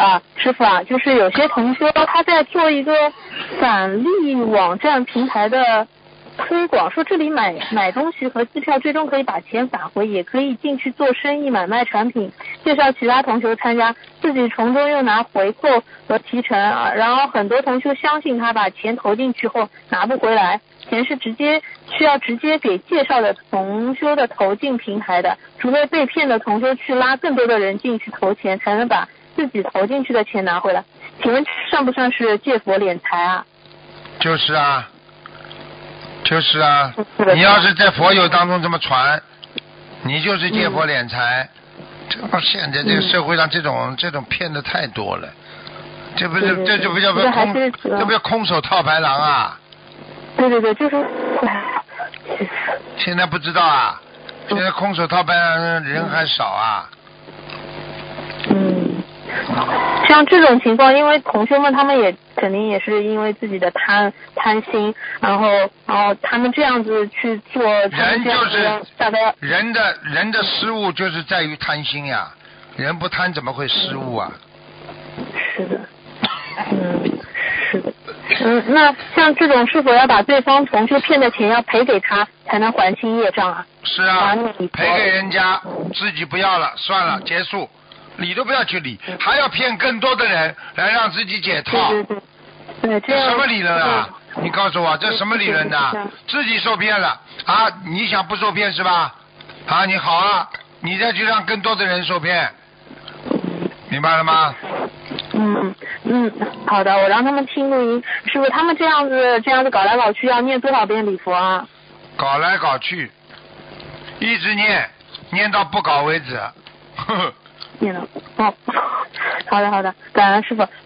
师傅啊，就是有些同修他在做一个返利网站平台的推广，说这里买东西和机票最终可以把钱返回，也可以进去做生意买卖产品，介绍其他同修参加，自己从中又拿回扣和提成啊。然后很多同修相信他，把钱投进去后拿不回来，钱是需要直接给介绍的同修的投进平台的，除非被骗的同修去拉更多的人进去投钱，才能把自己投进去的钱拿回来。请问算不算是借佛敛财啊？ 就是啊，你要是在佛友当中这么传，你就是借佛敛财。现在这个社会上这种骗的太多了，这不叫空手套白狼啊！ 对，就是现在不知道啊，现在空手套白狼人还少啊。 像这种情况，因为同学们他们也肯定也是因为自己的贪心，然后他们这样子去做， 人就是人的失误就是在于贪心呀，人不贪怎么会失误啊？ 是的，是的。那像这种是否要把对方同学骗的钱要赔给他，才能还清业障啊？ 是啊，赔给人家，自己不要了，算了，结束。理都不要去理，还要骗更多的人来让自己解套。 对，这什么理论啊？你告诉我，这什么理论呢？自己受骗了啊！你想不受骗是吧？啊，你好啊，你再去让更多的人受骗，明白了吗？ 好的，我让他们听录音。师傅，他们这样子搞来搞去，要念多少遍礼佛啊？ 搞来搞去，一直念到不搞为止。呵呵。 念了好的，感恩师傅。